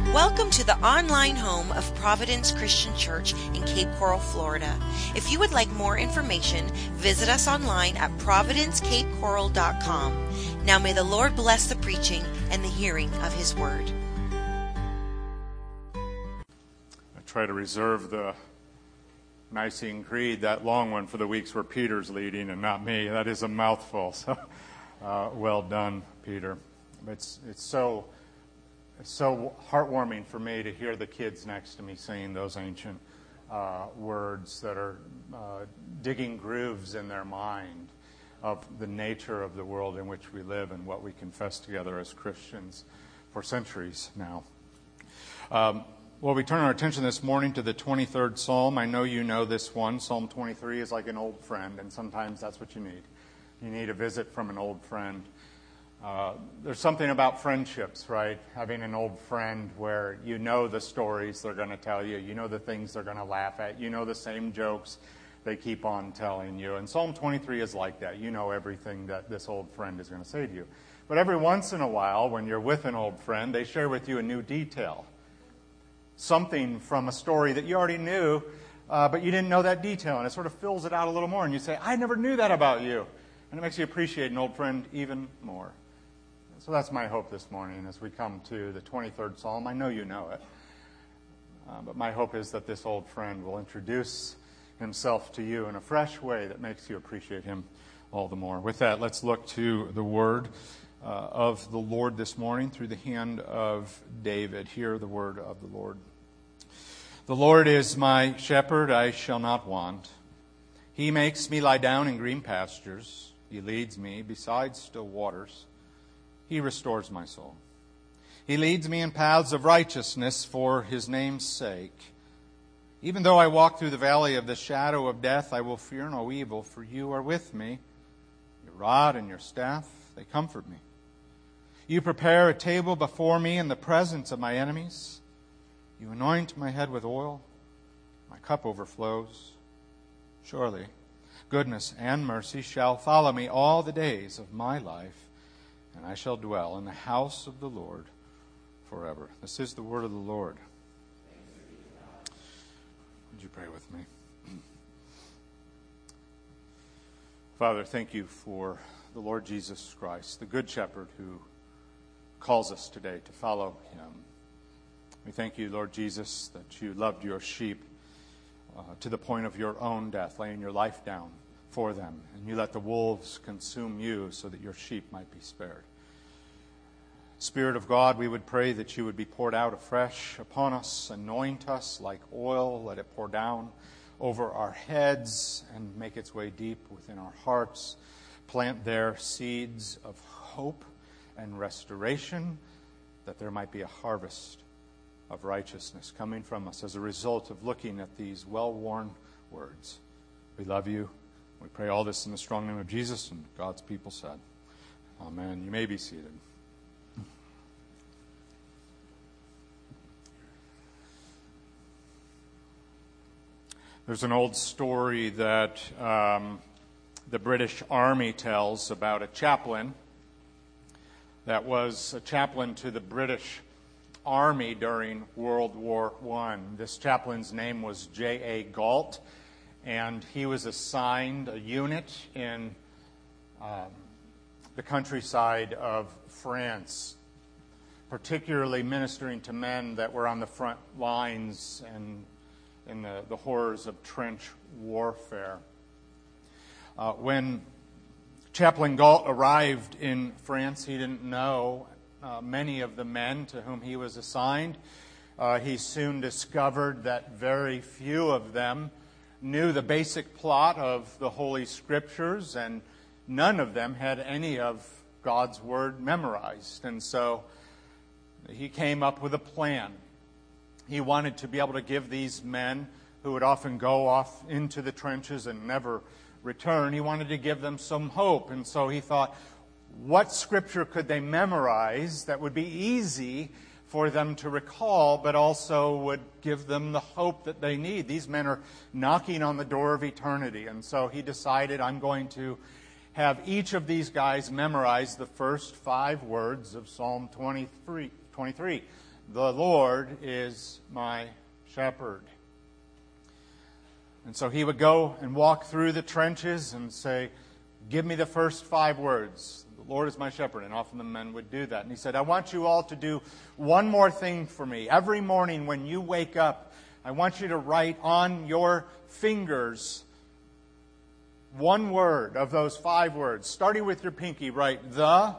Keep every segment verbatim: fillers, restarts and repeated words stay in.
Welcome to the online home of Providence Christian Church in Cape Coral, Florida. If you would like more information, visit us online at providence cape coral dot com. Now may the Lord bless the preaching and the hearing of His Word. I try to reserve the Nicene Creed, that long one, for the weeks where Peter's leading and not me. That is a mouthful. So, uh, well done, Peter. It's it's so it's so heartwarming for me to hear the kids next to me saying those ancient uh, words that are uh, digging grooves in their mind of the nature of the world in which we live and what we confess together as Christians for centuries now. Um, Well, we turn our attention this morning to the twenty-third Psalm. I know you know this one. Psalm twenty-three is like an old friend, and sometimes that's what you need. You need a visit from an old friend. Uh, there's something about friendships, right? Having an old friend where you know the stories they're going to tell you. You know the things they're going to laugh at. You know the same jokes they keep on telling you. And Psalm twenty-three is like that. You know everything that this old friend is going to say to you. But every once in a while, when you're with an old friend, they share with you a new detail. Something from a story that you already knew, uh, but you didn't know that detail, and it sort of fills it out a little more, and you say, I never knew that about you. And it makes you appreciate an old friend even more. So that's my hope this morning as we come to the twenty-third Psalm. I know you know it, uh, but my hope is that this old friend will introduce himself to you in a fresh way that makes you appreciate him all the more. With that, let's look to the word uh, of the Lord this morning through the hand of David. Hear the word of the Lord. The Lord is my shepherd, I shall not want. He makes me lie down in green pastures. He leads me beside still waters. He restores my soul. He leads me in paths of righteousness for His name's sake. Even though I walk through the valley of the shadow of death, I will fear no evil, for you are with me. Your rod and your staff, they comfort me. You prepare a table before me in the presence of my enemies. You anoint my head with oil. My cup overflows. Surely, goodness and mercy shall follow me all the days of my life, and I shall dwell in the house of the Lord forever. This is the word of the Lord. Would you pray with me? Father, thank you for the Lord Jesus Christ, the Good Shepherd who calls us today to follow Him. We thank you, Lord Jesus, that you loved your sheep uh, to the point of your own death, laying your life down for them. And you let the wolves consume you so that your sheep might be spared. Spirit of God, we would pray that you would be poured out afresh upon us, anoint us like oil, let it pour down over our heads and make its way deep within our hearts. Plant there seeds of hope and restoration, that there might be a harvest of righteousness coming from us as a result of looking at these well-worn words. We love you. We pray all this in the strong name of Jesus, and God's people said, Amen. You may be seated. There's an old story that um, the British Army tells about a chaplain that was a chaplain to the British Army during World War One. This chaplain's name was J A Galt, and he was assigned a unit in um, the countryside of France, particularly ministering to men that were on the front lines and in the, the horrors of trench warfare. Uh, when Chaplain Galt arrived in France, he didn't know uh, many of the men to whom he was assigned. Uh, he soon discovered that very few of them knew the basic plot of the Holy Scriptures, and none of them had any of God's Word memorized. And so he came up with a plan. He wanted to be able to give these men, who would often go off into the trenches and never return, he wanted to give them some hope. And so he thought, what Scripture could they memorize that would be easy for them to recall, but also would give them the hope that they need? These men are knocking on the door of eternity. And so he decided, I'm going to have each of these guys memorize the first five words of Psalm twenty-three. the Lord is my shepherd. And so he would go and walk through the trenches and say, give me the first five words. The Lord is my shepherd. And often the men would do that. And he said, I want you all to do one more thing for me. Every morning when you wake up, I want you to write on your fingers one word of those five words. Starting with your pinky, write, the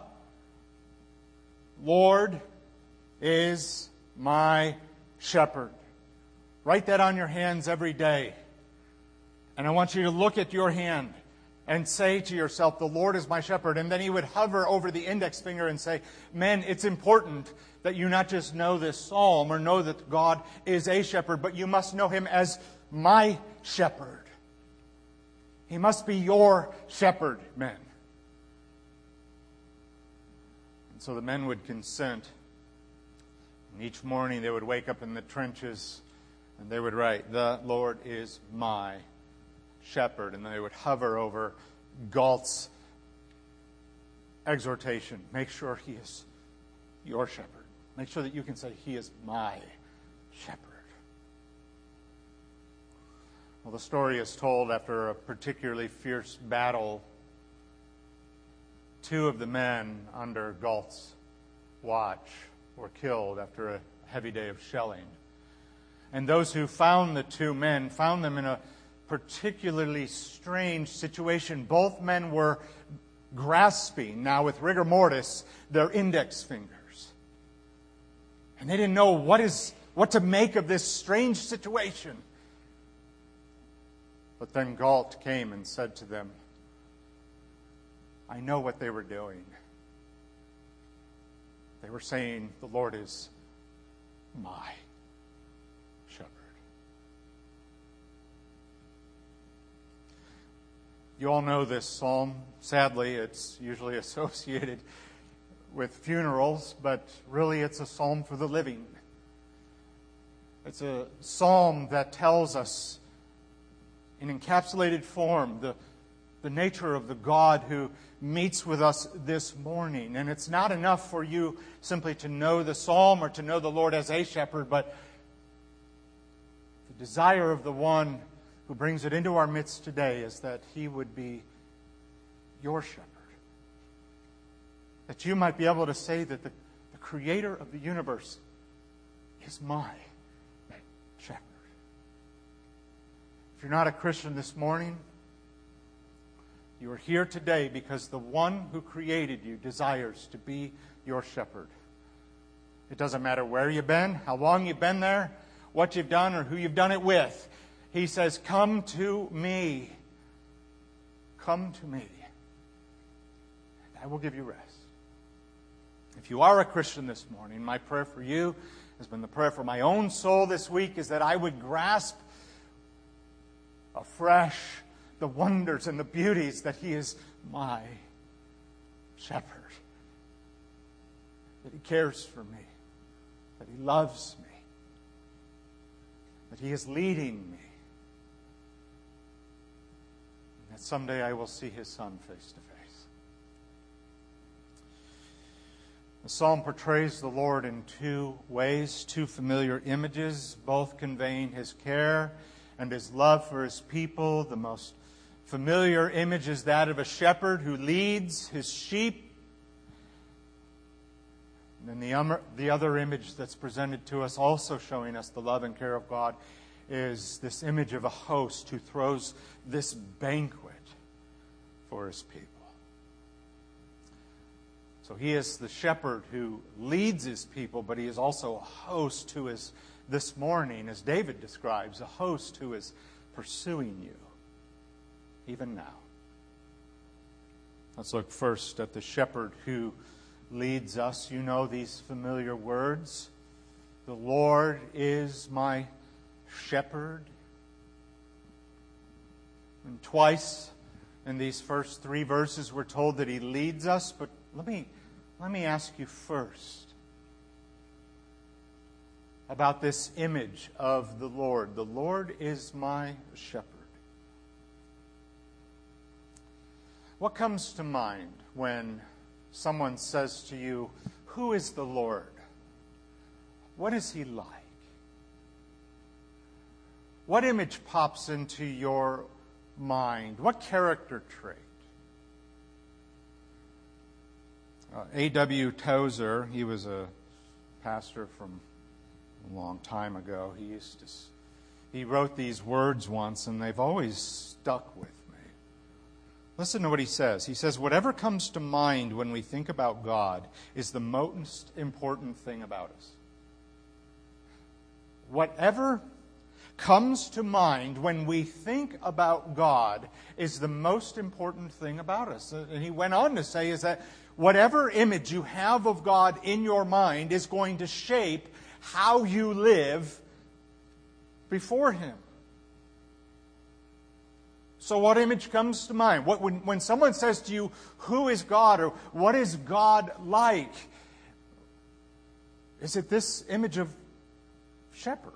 Lord is my shepherd. Write that on your hands every day. And I want you to look at your hand and say to yourself, the Lord is my shepherd. And then he would hover over the index finger and say, men, it's important that you not just know this psalm or know that God is a shepherd, but you must know him as my shepherd. He must be your shepherd, men. And so the men would consent. And each morning they would wake up in the trenches and they would write, the Lord is my shepherd. And they would hover over Galt's exhortation. Make sure he is your shepherd. Make sure that you can say, he is my shepherd. Well, the story is told after a particularly fierce battle. Two of the men under Galt's watch were killed after a heavy day of shelling. And those who found the two men found them in a particularly strange situation. Both men were grasping, now with rigor mortis, their index fingers. And they didn't know what is what to make of this strange situation. But then Galt came and said to them, I know what they were doing. They were saying, the Lord is my shepherd. You all know this psalm. Sadly, it's usually associated with funerals, but really it's a psalm for the living. It's a psalm that tells us in encapsulated form the, the nature of the God who meets with us this morning. And it's not enough for you simply to know the psalm or to know the Lord as a shepherd, but the desire of the one who brings it into our midst today is that he would be your shepherd. That you might be able to say that the, the creator of the universe is my shepherd. If you're not a Christian this morning, you are here today because the one who created you desires to be your shepherd. It doesn't matter where you've been, how long you've been there, what you've done, or who you've done it with. He says, come to me. Come to me. And I will give you rest. If you are a Christian this morning, my prayer for you has been the prayer for my own soul this week, is that I would grasp afresh the wonders and the beauties that he is my shepherd. That he cares for me. That he loves me. That he is leading me. And that someday I will see his Son face to face. The psalm portrays the Lord in two ways, two familiar images, both conveying his care and his love for his people. The most familiar image is that of a shepherd who leads his sheep. And then the, um, the other image that's presented to us, also showing us the love and care of God, is this image of a host who throws this banquet for his people. So he is the shepherd who leads his people, but he is also a host who is, this morning, as David describes, a host who is pursuing you, even now. Let's look first at the shepherd who leads us. You know these familiar words. The Lord is my shepherd. And twice in these first three verses we're told that he leads us, but let me let me ask you first about this image of the Lord. The Lord is my shepherd. What comes to mind when someone says to you, who is the Lord? what is he like? What image pops into your mind? What character trait? Uh, A W Tozer, he was a pastor from a long time ago. He used to, he wrote these words once, and they've always stuck with me. Listen to what he says. He says, whatever comes to mind when we think about God is the most important thing about us. Whatever comes to mind when we think about God is the most important thing about us. And he went on to say is that whatever image you have of God in your mind is going to shape how you live before Him. So what image comes to mind? What, when, when someone says to you, who is God, or what is God like? Is it this image of shepherd?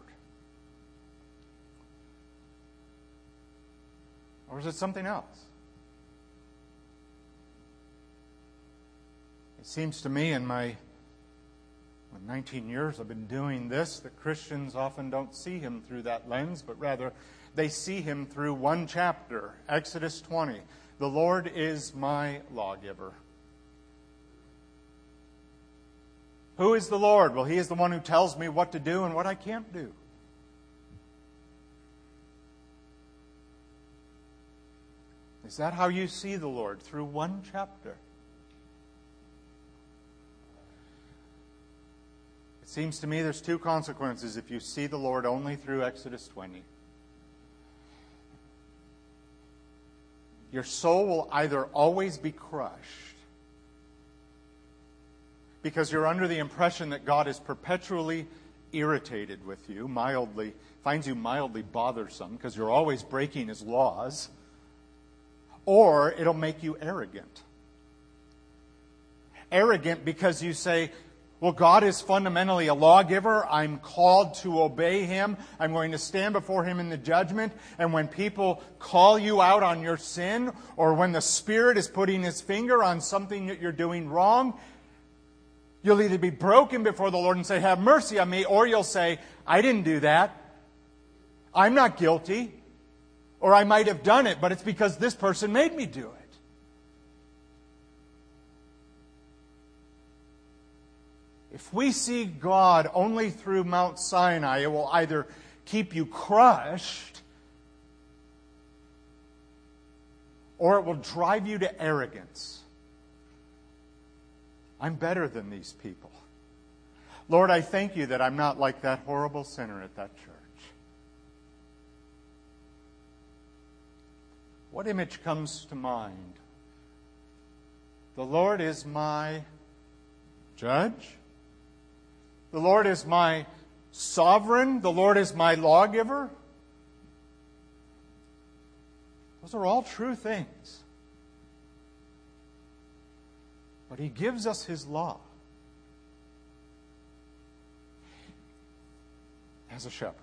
Or is it something else? It seems to me in my nineteen years I've been doing this that Christians often don't see Him through that lens, but rather they see Him through one chapter, Exodus twenty. The Lord is my lawgiver. Who is the Lord? Well, He is the one who tells me what to do and what I can't do. Is that how you see the Lord? Through one chapter? It seems to me there's two consequences if you see the Lord only through Exodus twenty. Your soul will either always be crushed because you're under the impression that God is perpetually irritated with you, mildly, finds you mildly bothersome because you're always breaking His laws, or it'll make you arrogant. Arrogant because you say, well, God is fundamentally a lawgiver. I'm called to obey Him. I'm going to stand before Him in the judgment. And when people call you out on your sin, or when the Spirit is putting His finger on something that you're doing wrong, you'll either be broken before the Lord and say, have mercy on me, or you'll say, I didn't do that. I'm not guilty. Or I might have done it, but it's because this person made me do it. If we see God only through Mount Sinai, it will either keep you crushed or it will drive you to arrogance. I'm better than these people. Lord, I thank You that I'm not like that horrible sinner at that church. What image comes to mind? The Lord is my judge. The Lord is my sovereign. The Lord is my lawgiver. Those are all true things. But He gives us His law as a shepherd.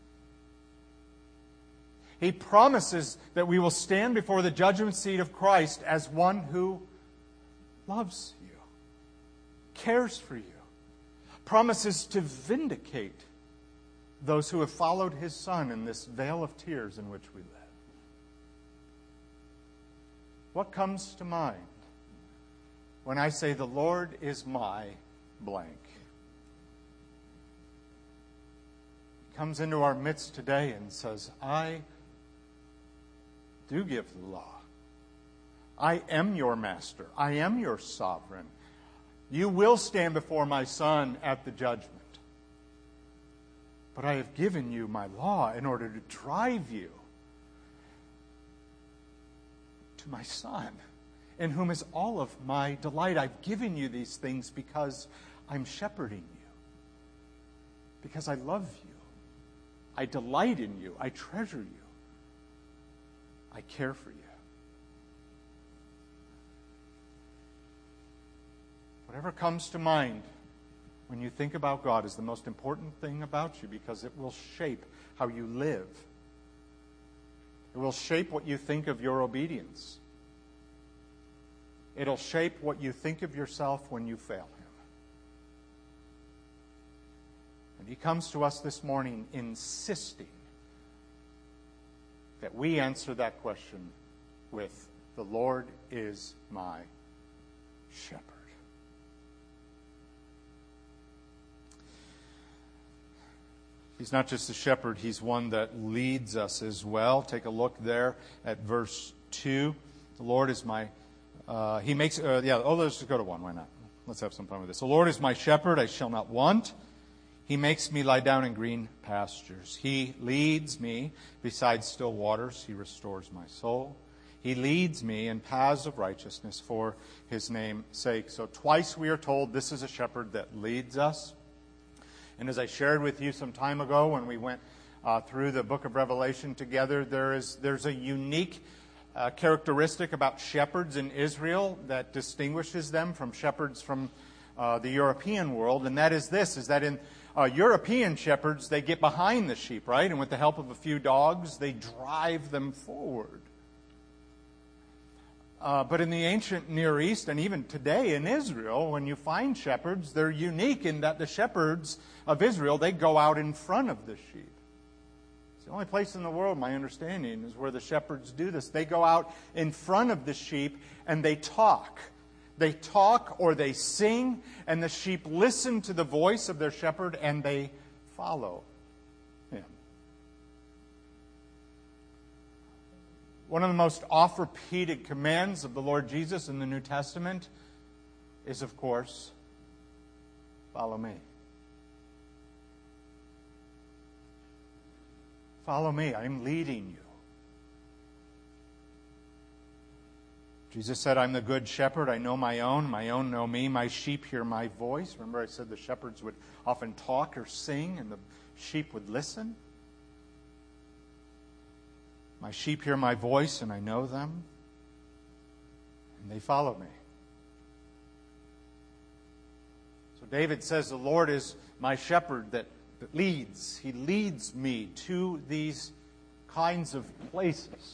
He promises that we will stand before the judgment seat of Christ as one who loves you, cares for you, promises to vindicate those who have followed His Son in this vale of tears in which we live. What comes to mind when I say the Lord is my blank? He comes into our midst today and says, I do give the law. I am your master. I am your sovereign. You will stand before my Son at the judgment. But I have given you my law in order to drive you to my Son, in whom is all of my delight. I've given you these things because I'm shepherding you, because I love you. I delight in you. I treasure you. I care for you. Whatever comes to mind when you think about God is the most important thing about you, because it will shape how you live. It will shape what you think of your obedience. It'll shape what you think of yourself when you fail Him. And He comes to us this morning insisting that we answer that question with, the Lord is my shepherd. He's not just a shepherd, He's one that leads us as well. Take a look there at verse two. The Lord is my, uh, He makes, uh, yeah, oh, let's just go to one, why not? Let's have some fun with this. The Lord is my shepherd, I shall not want. He makes me lie down in green pastures. He leads me beside still waters. He restores my soul. He leads me in paths of righteousness for His name's sake. So twice we are told this is a shepherd that leads us. And as I shared with you some time ago when we went uh, through the book of Revelation together, there is there's a unique uh, characteristic about shepherds in Israel that distinguishes them from shepherds from uh, the European world. And that is this, is that in uh, European shepherds, they get behind the sheep, right? And with the help of a few dogs, they drive them forward. Uh, but in the ancient Near East, and even today in Israel, when you find shepherds, they're unique in that the shepherds of Israel, they go out in front of the sheep. It's the only place in the world, my understanding, is where the shepherds do this. They go out in front of the sheep and they talk. They talk or they sing, and the sheep listen to the voice of their shepherd and they follow him. One of the most oft-repeated commands of the Lord Jesus in the New Testament is, of course, follow me. Follow me. I'm leading you. Jesus said, I'm the good shepherd. I know my own. My own know me. My sheep hear my voice. Remember I said the shepherds would often talk or sing, and the sheep would listen. My sheep hear my voice, and I know them, and they follow me. So David says, the Lord is my shepherd that, that leads. He leads me to these kinds of places.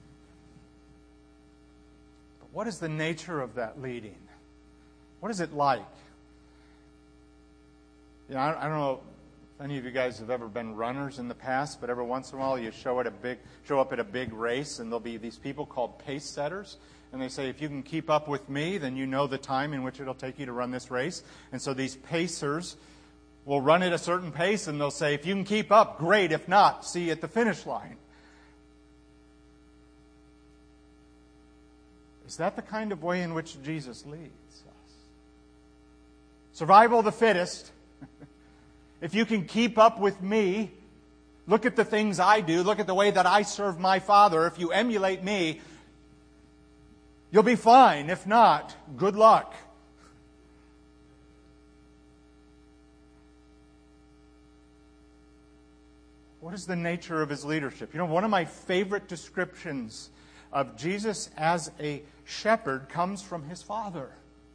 But what is the nature of that leading? What is it like? You know, I, I don't know if any of you guys have ever been runners in the past, but every once in a while you show at a big show up at a big race, and there'll be these people called pace setters, and they say, if you can keep up with me, then you know the time in which it'll take you to run this race. And so these pacers will run at a certain pace, and they'll say, if you can keep up, great. If not, see you at the finish line. Is that the kind of way in which Jesus leads us? Survival of the fittest. If you can keep up with me, look at the things I do, look at the way that I serve my Father. If you emulate me, you'll be fine. If not, good luck. What is the nature of His leadership? You know, one of my favorite descriptions of Jesus as a shepherd comes from His Father.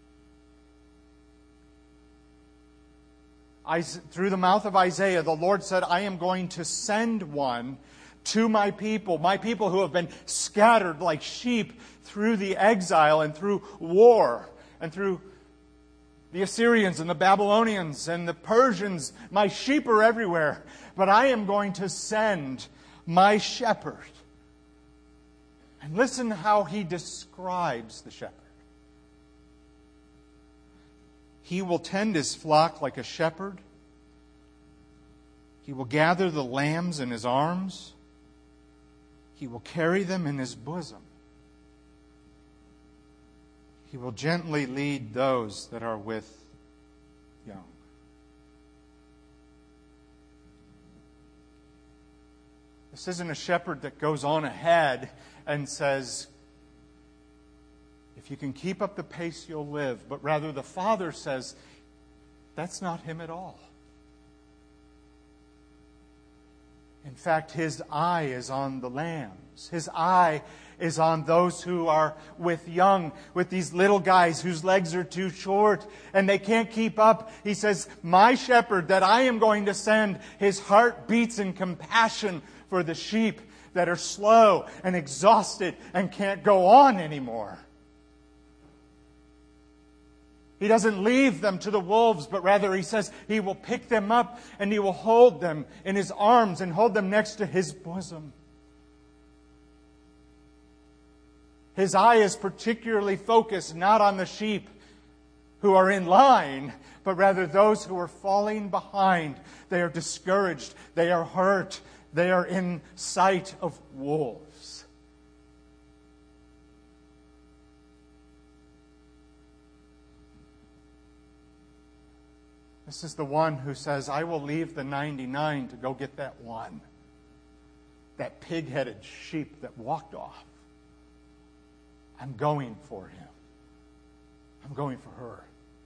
I, through the mouth of Isaiah, the Lord said, I am going to send one to my people, my people who have been scattered like sheep through the exile and through war and through the Assyrians and the Babylonians and the Persians. My sheep are everywhere, but I am going to send my shepherd. And listen how He describes the shepherd. He will tend His flock like a shepherd. He will gather the lambs in His arms. He will carry them in His bosom. He will gently lead those that are with young. This isn't a shepherd that goes on ahead and says, if you can keep up the pace, you'll live. But rather, the Father says, that's not Him at all. In fact, His eye is on the lambs. His eye is on those who are with young, with these little guys whose legs are too short and they can't keep up. He says, my shepherd that I am going to send, his heart beats in compassion for the sheep that are slow and exhausted and can't go on anymore. He doesn't leave them to the wolves, but rather He says He will pick them up and He will hold them in His arms and hold them next to His bosom. His eye is particularly focused not on the sheep who are in line, but rather those who are falling behind. They are discouraged. They are hurt. They are in sight of wolves. This is the one who says, I will leave the ninety-nine to go get that one. That pig-headed sheep that walked off. I'm going for him. I'm going for her.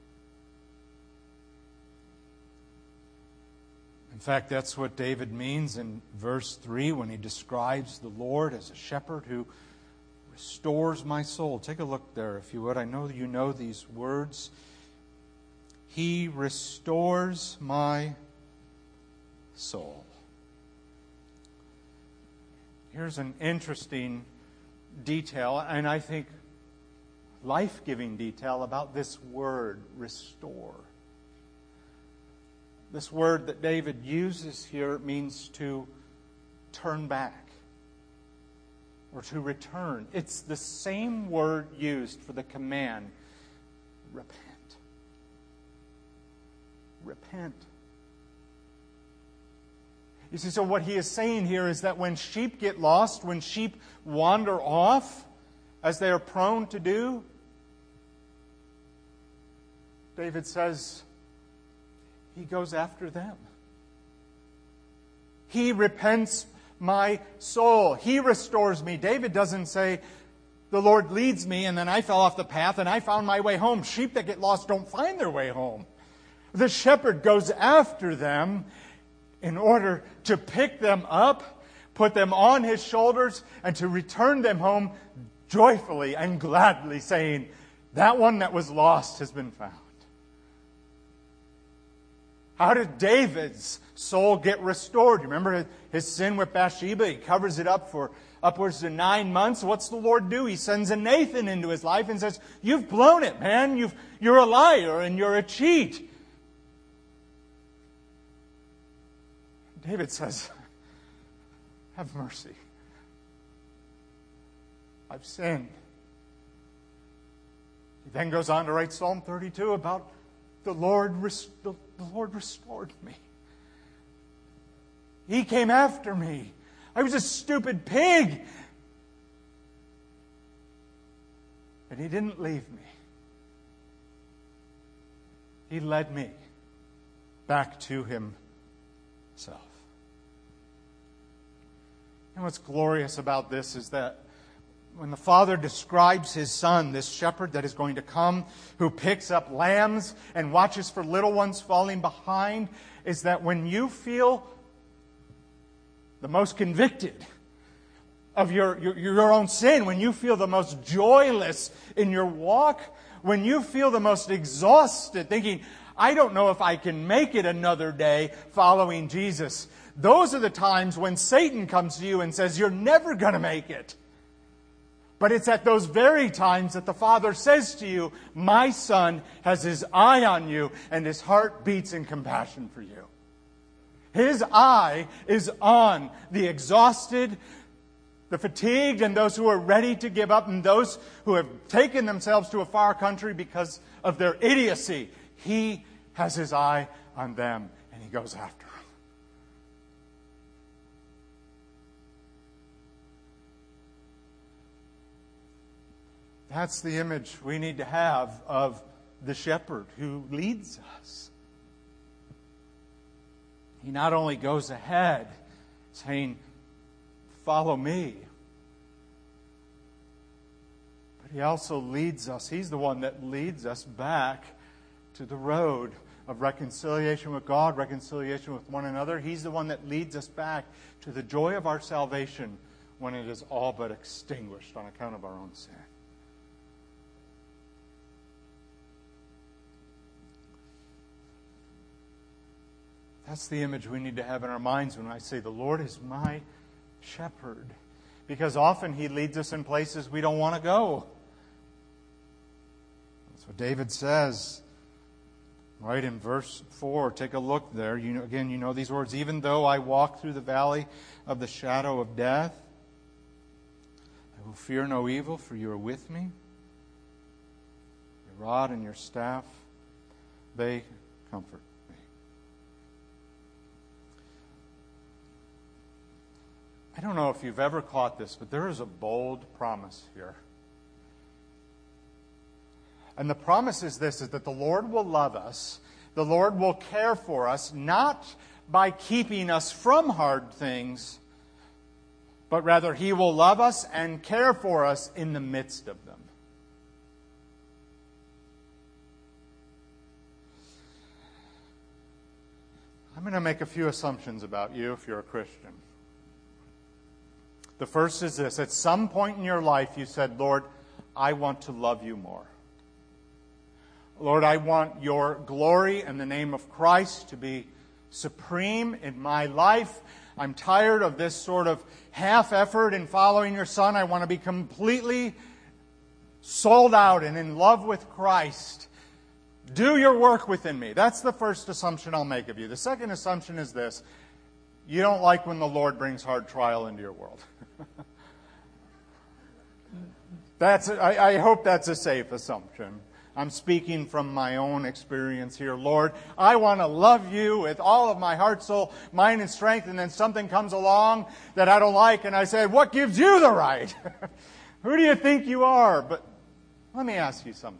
In fact, that's what David means in verse three when he describes the Lord as a shepherd who restores my soul. Take a look there, if you would. I know you know these words. He restores my soul. Here's an interesting detail, and I think life-giving detail about this word, restore. This word that David uses here means to turn back or to return. It's the same word used for the command, repent. Repent. You see, so what he is saying here is that when sheep get lost, when sheep wander off, as they are prone to do, David says, He goes after them. He repents my soul. He restores me. David doesn't say, the Lord leads me and then I fell off the path and I found my way home. Sheep that get lost don't find their way home. The shepherd goes after them in order to pick them up, put them on his shoulders, and to return them home joyfully and gladly, saying, that one that was lost has been found. How did David's soul get restored? You remember his sin with Bathsheba? He covers it up for upwards to nine months. What's the Lord do? He sends a Nathan into his life and says, you've blown it, man. You've, you're a liar and you're a cheat. David says, have mercy. I've sinned. He then goes on to write Psalm thirty-two about the Lord, the, the Lord restored me. He came after me. I was a stupid pig. And He didn't leave me. He led me back to Himself. And what's glorious about this is that when the Father describes His Son, this shepherd that is going to come, who picks up lambs and watches for little ones falling behind, is that when you feel the most convicted of your, your, your own sin, when you feel the most joyless in your walk, when you feel the most exhausted, thinking, I don't know if I can make it another day following Jesus, those are the times when Satan comes to you and says, you're never going to make it. But it's at those very times that the Father says to you, my Son has His eye on you and His heart beats in compassion for you. His eye is on the exhausted, the fatigued, and those who are ready to give up, and those who have taken themselves to a far country because of their idiocy. He has His eye on them and He goes after them. That's the image we need to have of the shepherd who leads us. He not only goes ahead saying, follow me, but He also leads us. He's the one that leads us back to the road of reconciliation with God, reconciliation with one another. He's the one that leads us back to the joy of our salvation when it is all but extinguished on account of our own sin. That's the image we need to have in our minds when I say, the Lord is my shepherd. Because often He leads us in places we don't want to go. That's what David says. Right in verse four, take a look there. You know, again, you know these words. Even though I walk through the valley of the shadow of death, I will fear no evil, for you are with me. Your rod and your staff, they comfort me. I don't know if you've ever caught this, but there is a bold promise here. And the promise is this, is that the Lord will love us. The Lord will care for us, not by keeping us from hard things, but rather He will love us and care for us in the midst of them. I'm going to make a few assumptions about you if you're a Christian. The first is this. At some point in your life you said, Lord, I want to love you more. Lord, I want your glory and the name of Christ to be supreme in my life. I'm tired of this sort of half effort in following your Son. I want to be completely sold out and in love with Christ. Do your work within me. That's the first assumption I'll make of you. The second assumption is this. You don't like when the Lord brings hard trial into your world. That's. I, I hope that's a safe assumption. I'm speaking from my own experience here. Lord, I want to love you with all of my heart, soul, mind, and strength, and then something comes along that I don't like, and I say, what gives you the right? Who do you think you are? But let me ask you something.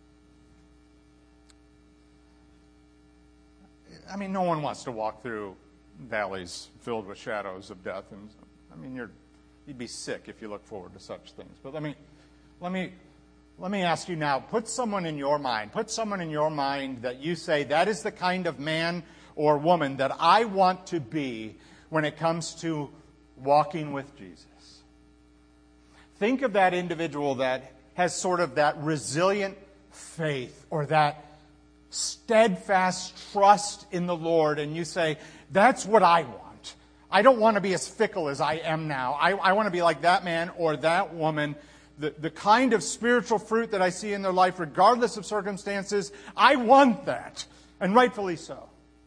I mean, no one wants to walk through valleys filled with shadows of death. And I mean, you're, you'd be sick if you look forward to such things. But let me, let me... Let me ask you now, put someone in your mind, put someone in your mind that you say, that is the kind of man or woman that I want to be when it comes to walking with Jesus. Think of that individual that has sort of that resilient faith or that steadfast trust in the Lord, and you say, that's what I want. I don't want to be as fickle as I am now. I, I want to be like that man or that woman. The, the kind of spiritual fruit that I see in their life, regardless of circumstances, I want that, and rightfully so.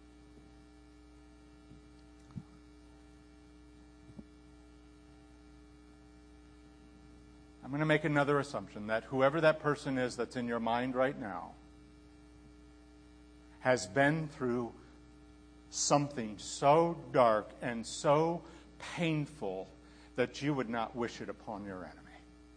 I'm going to make another assumption that whoever that person is that's in your mind right now has been through something so dark and so painful that you would not wish it upon your enemy.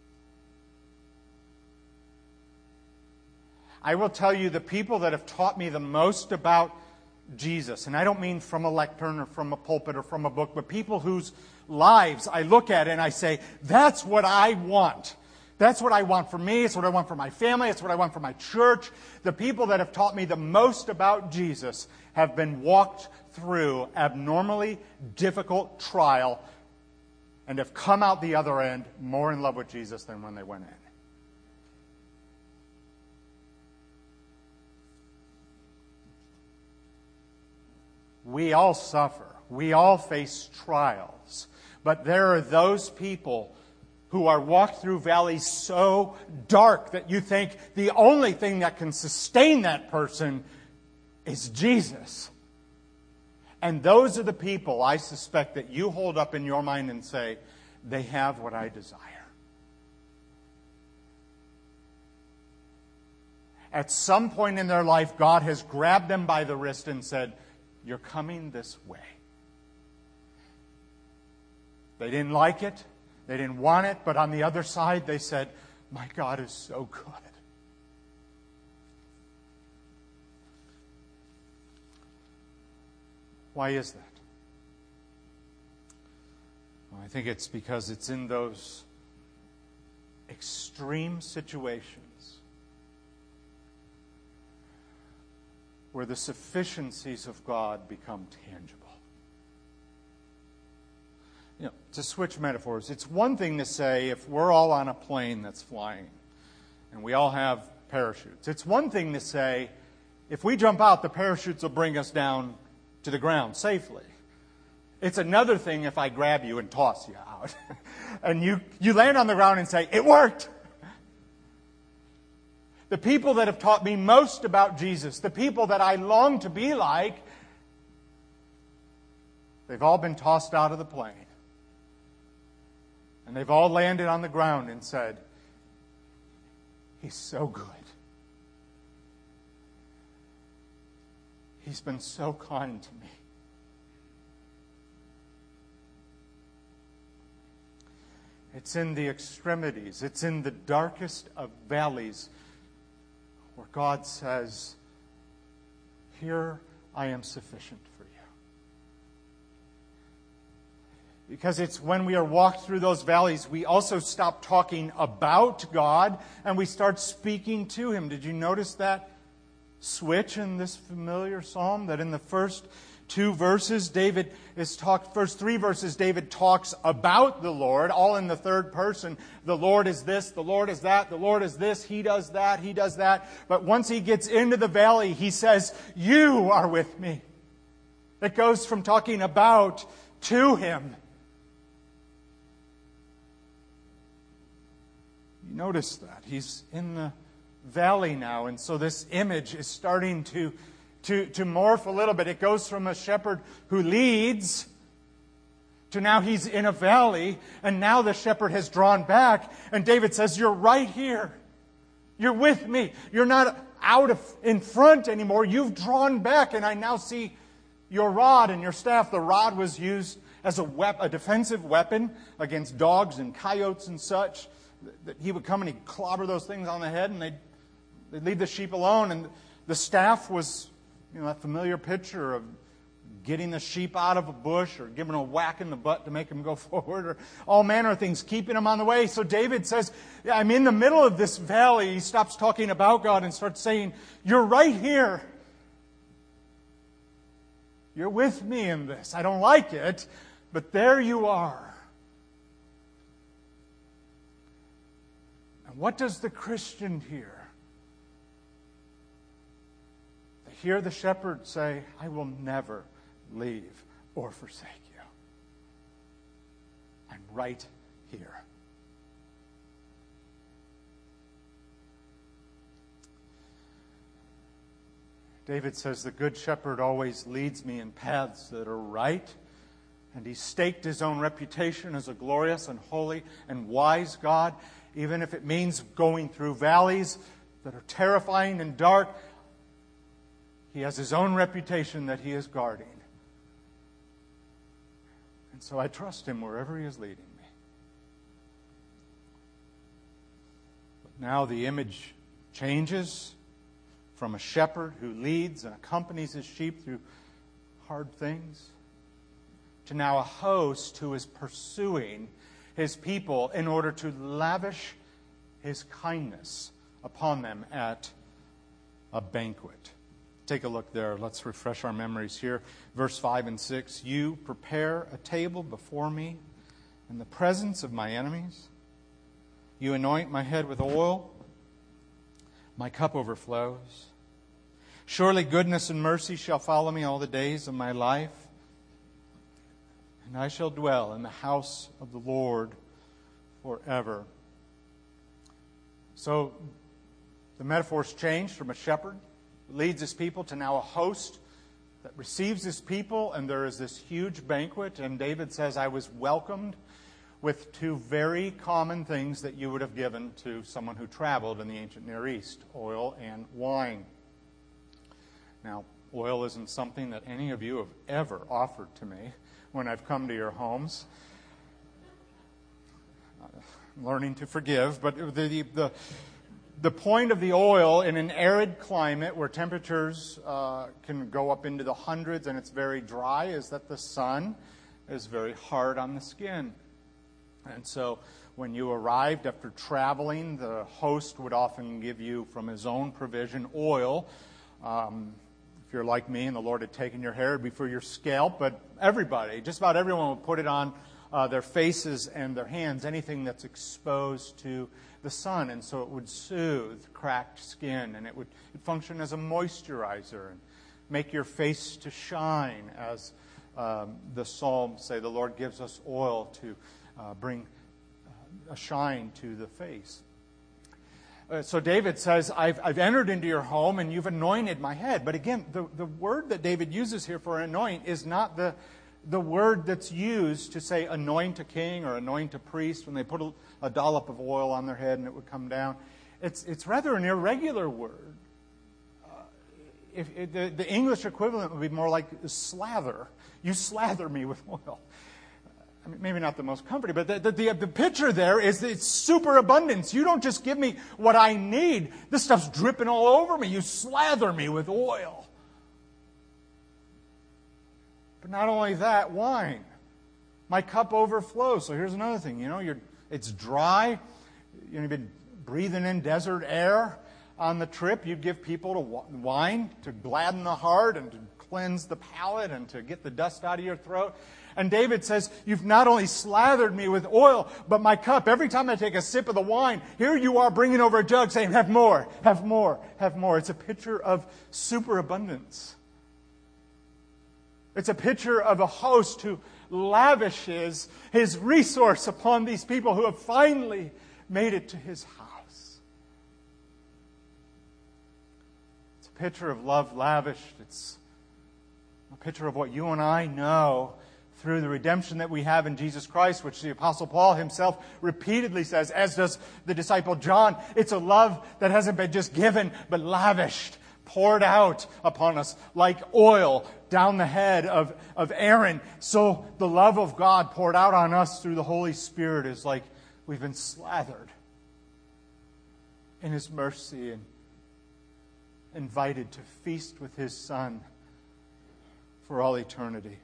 I will tell you the people that have taught me the most about Jesus, and I don't mean from a lectern or from a pulpit or from a book, but people whose lives I look at and I say, that's what I want. That's what I want for me. It's what I want for my family. It's what I want for my church. The people that have taught me the most about Jesus have been walked through abnormally difficult trial and have come out the other end more in love with Jesus than when they went in. We all suffer. We all face trials. But there are those people who are walked through valleys so dark that you think the only thing that can sustain that person is Jesus. And those are the people I suspect that you hold up in your mind and say, they have what I desire. At some point in their life, God has grabbed them by the wrist and said, you're coming this way. They didn't like it. They didn't want it. But on the other side, they said, my God is so good. Why is that? Well, I think it's because it's in those extreme situations where the sufficiencies of God become tangible. You know, to switch metaphors, it's one thing to say if we're all on a plane that's flying and we all have parachutes. It's one thing to say if we jump out, the parachutes will bring us down to the ground safely. It's another thing if I grab you and toss you out and you, you land on the ground and say, it worked. the people that have taught me most about Jesus, the people that I long to be like, they've all been tossed out of the plane. And they've all landed on the ground and said, He's so good. He's been so kind to me. It's in the extremities, it's in the darkest of valleys where God says, here I am sufficient for you. Because it's when we are walked through those valleys, we also stop talking about God and we start speaking to Him. Did you notice that switch in this familiar psalm? That in the first two verses, David is talked, first three verses, David talks about the Lord, all in the third person. The Lord is this, the Lord is that, the Lord is this, He does that, He does that. But once he gets into the valley, he says, you are with me. It goes from talking about to Him. You notice that. He's in the valley now, and so this image is starting to To, to morph a little bit. It goes from a shepherd who leads to now he's in a valley, and now the shepherd has drawn back, and David says, you're right here. You're with me. You're not out of in front anymore. You've drawn back, and I now see your rod and your staff. The rod was used as a, wep- a defensive weapon against dogs and coyotes and such. That he would come and he'd clobber those things on the head, and they'd, they'd leave the sheep alone. And the staff was, you know, that familiar picture of getting the sheep out of a bush or giving a whack in the butt to make him go forward, or all manner of things, keeping him on the way. So David says, yeah, I'm in the middle of this valley. He stops talking about God and starts saying, you're right here. You're with me in this. I don't like it, but there you are. And what does the Christian hear? Hear the shepherd say, I will never leave or forsake you. I'm right here. David says, the good shepherd always leads me in paths that are right, and he staked his own reputation as a glorious and holy and wise God, even if it means going through valleys that are terrifying and dark. He has his own reputation that he is guarding. And so I trust him wherever he is leading me. But now the image changes from a shepherd who leads and accompanies his sheep through hard things to now a host who is pursuing his people in order to lavish his kindness upon them at a banquet. Take a look there. Let's refresh our memories here. Verse five and six. You prepare a table before me in the presence of my enemies. You anoint my head with oil. My cup overflows. Surely goodness and mercy shall follow me all the days of my life, and I shall dwell in the house of the Lord forever. So the metaphor's changed from a shepherd leads his people to now a host that receives his people, and there is this huge banquet, and David says, I was welcomed with two very common things that you would have given to someone who traveled in the ancient Near East, oil and wine. Now, oil isn't something that any of you have ever offered to me when I've come to your homes. I'm learning to forgive, but the the, the The point of the oil in an arid climate where temperatures uh, can go up into the hundreds and it's very dry is that the sun is very hard on the skin. And so when you arrived after traveling, the host would often give you from his own provision oil. Um, if you're like me and the Lord had taken your hair, it would be for your scalp, but everybody, just about everyone would put it on uh, their faces and their hands, anything that's exposed to the sun, and so it would soothe cracked skin, and it would it'd function as a moisturizer and make your face to shine, as um, the Psalms say, the Lord gives us oil to uh, bring uh, a shine to the face. Uh, so David says, I've, I've entered into your home and you've anointed my head. But again, the, the word that David uses here for anoint is not the, the word that's used to say anoint a king or anoint a priest when they put a, a dollop of oil on their head and it would come down. It's, it's rather an irregular word. Uh, if, if the, the English equivalent would be more like slather. You slather me with oil. I mean, maybe not the most comforting, but the, the, the, the picture there is that it's superabundance. You don't just give me what I need. This stuff's dripping all over me. You slather me with oil. But not only that, wine. My cup overflows. So here's another thing. You know, you're, it's dry. You know, you've been breathing in desert air on the trip. You give people to wine to gladden the heart and to cleanse the palate and to get the dust out of your throat. And David says, you've not only slathered me with oil, but my cup, every time I take a sip of the wine, here you are bringing over a jug saying, have more, have more, have more. It's a picture of superabundance. It's a picture of a host who lavishes his resource upon these people who have finally made it to his house. It's a picture of love lavished. It's a picture of what you and I know through the redemption that we have in Jesus Christ, which the Apostle Paul himself repeatedly says, as does the disciple John. It's a love that hasn't been just given, but lavished, poured out upon us like oil down the head of, of Aaron. So the love of God poured out on us through the Holy Spirit is like we've been slathered in His mercy and invited to feast with His Son for all eternity.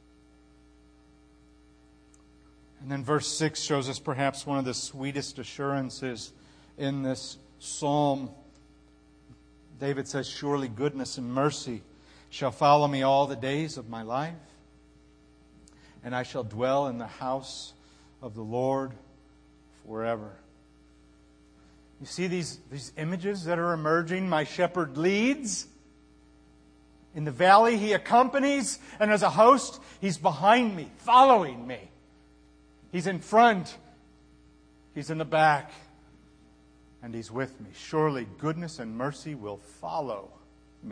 And then verse six shows us perhaps one of the sweetest assurances in this psalm. David says, surely goodness and mercy shall follow me all the days of my life, and I shall dwell in the house of the Lord forever. You see these, these images that are emerging? My shepherd leads. In the valley he accompanies, and as a host, he's behind me, following me. He's in front, He's in the back, and He's with me. Surely goodness and mercy will follow me.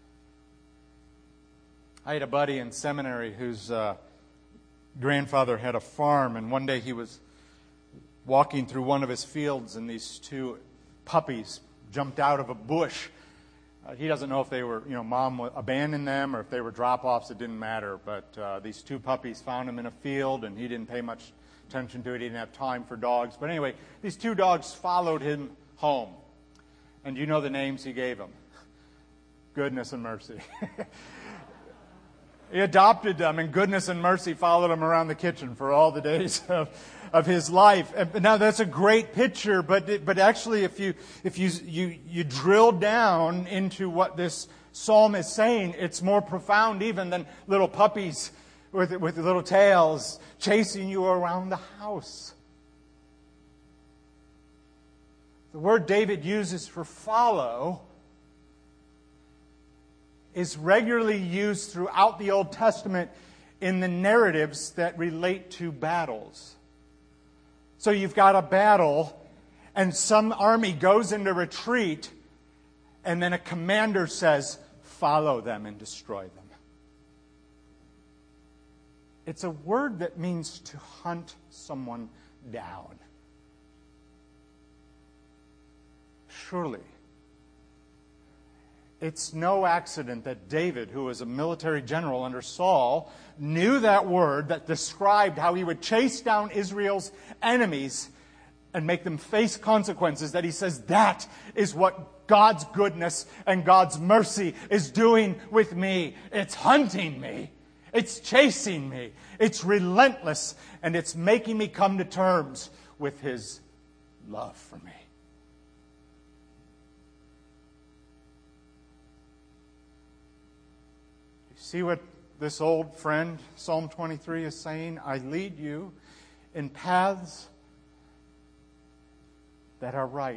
I had a buddy in seminary whose uh, grandfather had a farm, and one day he was walking through one of his fields, and these two puppies jumped out of a bush. Uh, he doesn't know if they were, you know, mom abandoned them or if they were drop-offs. It didn't matter. But uh, these two puppies found him in a field, and he didn't pay much attention to it. He didn't have time for dogs. But anyway, these two dogs followed him home. And you know the names he gave them. Goodness and mercy. He adopted them, and goodness and mercy followed him around the kitchen for all the days of, of his life. And now that's a great picture, but it, but actually, if you if you, you you drill down into what this psalm is saying, it's more profound even than little puppies with with little tails chasing you around the house. The word David uses for follow is regularly used throughout the Old Testament in the narratives that relate to battles. So you've got a battle, and some army goes into retreat, and then a commander says, follow them and destroy them. It's a word that means to hunt someone down. Surely, it's no accident that David, who was a military general under Saul, knew that word that described how he would chase down Israel's enemies and make them face consequences, that he says that is what God's goodness and God's mercy is doing with me. It's hunting me. It's chasing me. It's relentless, and it's making me come to terms with His love for me. See what this old friend, Psalm twenty-three, is saying? I lead you in paths that are right.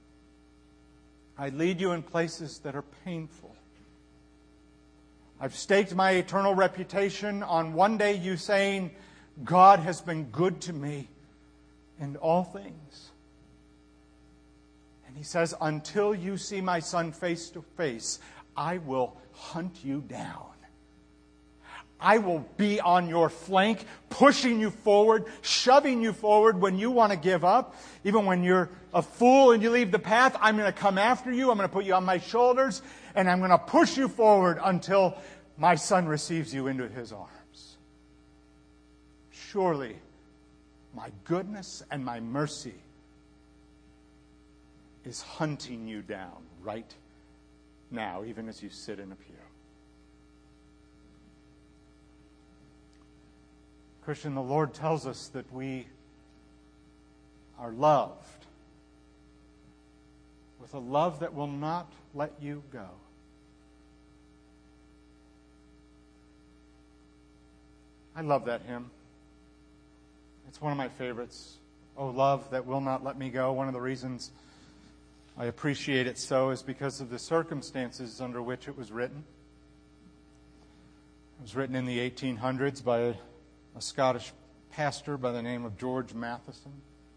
I lead you in places that are painful. I've staked my eternal reputation on one day you saying, God has been good to me in all things. And he says, until you see my son face to face, I will hunt you down. I will be on your flank, pushing you forward, shoving you forward when you want to give up. Even when you're a fool and you leave the path, I'm going to come after you. I'm going to put you on my shoulders, and I'm going to push you forward until my son receives you into his arms. Surely, my goodness and my mercy is hunting you down right now, even as you sit in a pew. Christian, the Lord tells us that we are loved with a love that will not let you go. I love that hymn. It's one of my favorites. Oh, love that will not let me go. One of the reasons I appreciate it so is because of the circumstances under which it was written. It was written in the eighteen hundreds by a, a Scottish pastor by the name of George Matheson.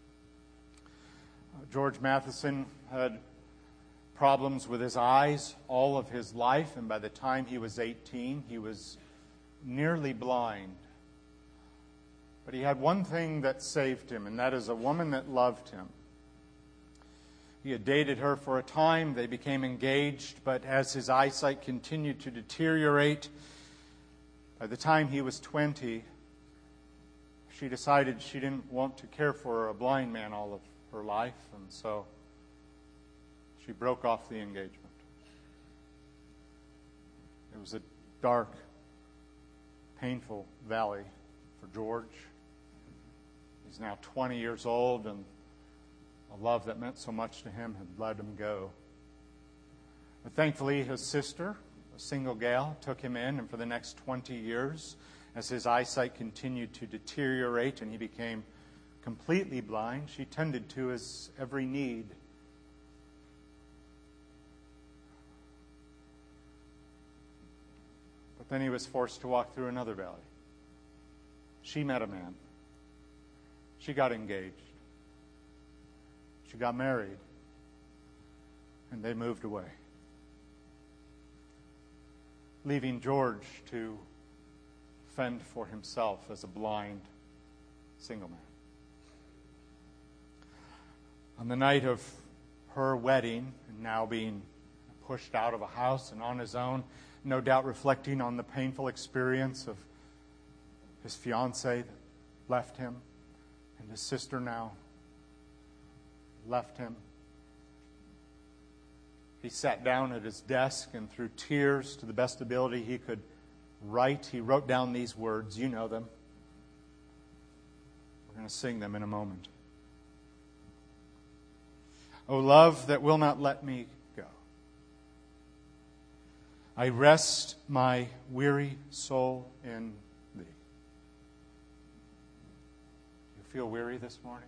Uh, George Matheson had problems with his eyes all of his life, and by the time he was eighteen, he was nearly blind. But he had one thing that saved him, and that is a woman that loved him. He had dated her for a time. They became engaged, but as his eyesight continued to deteriorate, by the time he was twenty, she decided she didn't want to care for a blind man all of her life, and so she broke off the engagement. It was a dark, painful valley for George. He's now twenty years old, and a love that meant so much to him had let him go. But thankfully, his sister, a single gal, took him in, and for the next twenty years, as his eyesight continued to deteriorate and he became completely blind, she tended to his every need. But then he was forced to walk through another valley. She met a man. She got engaged. She got married. And they moved away, leaving George to fend for himself as a blind single man. On the night of her wedding, and now being pushed out of a house and on his own, no doubt reflecting on the painful experience of his fiancée that left him, and his sister now left him. He sat down at his desk, and through tears, to the best ability he could write, he wrote down these words. You know them. We're going to sing them in a moment. O love that will not let me go, I rest my weary soul in Thee. You feel weary this morning?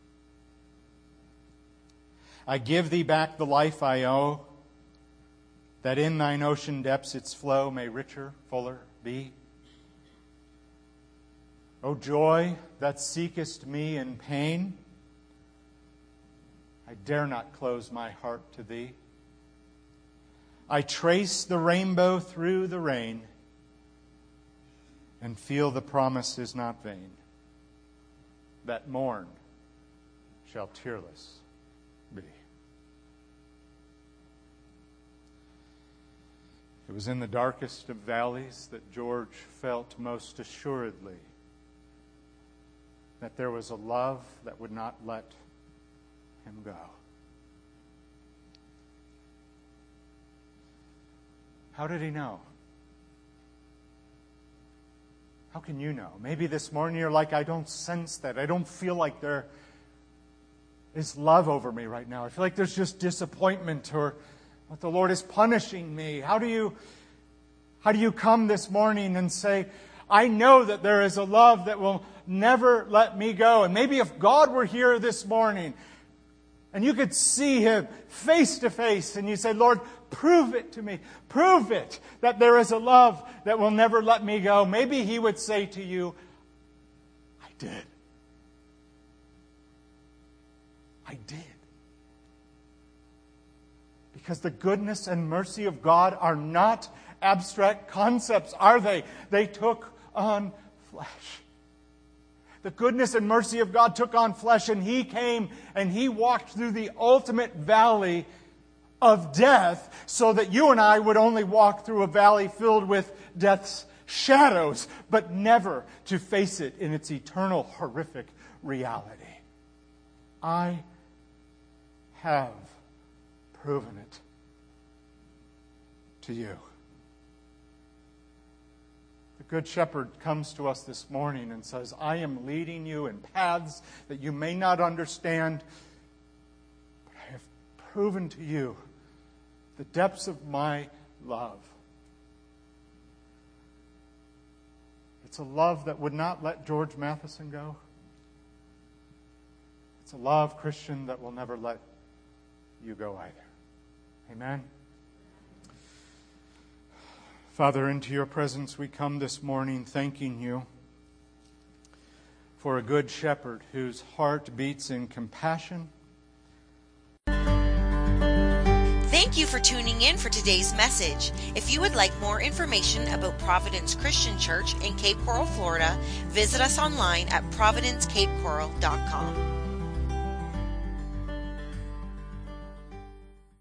I give Thee back the life I owe, that in Thine ocean depths its flow may richer, fuller be. O joy that seekest me in pain, I dare not close my heart to Thee. I trace the rainbow through the rain and feel the promise is not vain, that morn shall tearless be. It was in the darkest of valleys that George felt most assuredly that there was a love that would not let him go. How did he know? How can you know? Maybe this morning you're like, I don't sense that. I don't feel like there is love over me right now. I feel like there's just disappointment, or that the Lord is punishing me. How do you, how do you come this morning and say, I know that there is a love that will never let me go? And maybe if God were here this morning and you could see Him face to face and you say, Lord, prove it to me. Prove it that there is a love that will never let me go. Maybe He would say to you, I did. I did. Because the goodness and mercy of God are not abstract concepts, are they? They took on flesh. The goodness and mercy of God took on flesh, and He came and He walked through the ultimate valley of death so that you and I would only walk through a valley filled with death's shadows, but never to face it in its eternal, horrific reality. I have proven it to you. The Good Shepherd comes to us this morning and says, I am leading you in paths that you may not understand, but I have proven to you the depths of my love. It's a love that would not let George Matheson go. It's a love, Christian, that will never let you go either. Amen. Father, into your presence we come this morning thanking you for a good shepherd whose heart beats in compassion. Thank you for tuning in for today's message. If you would like more information about Providence Christian Church in Cape Coral, Florida, visit us online at providence cape coral dot com.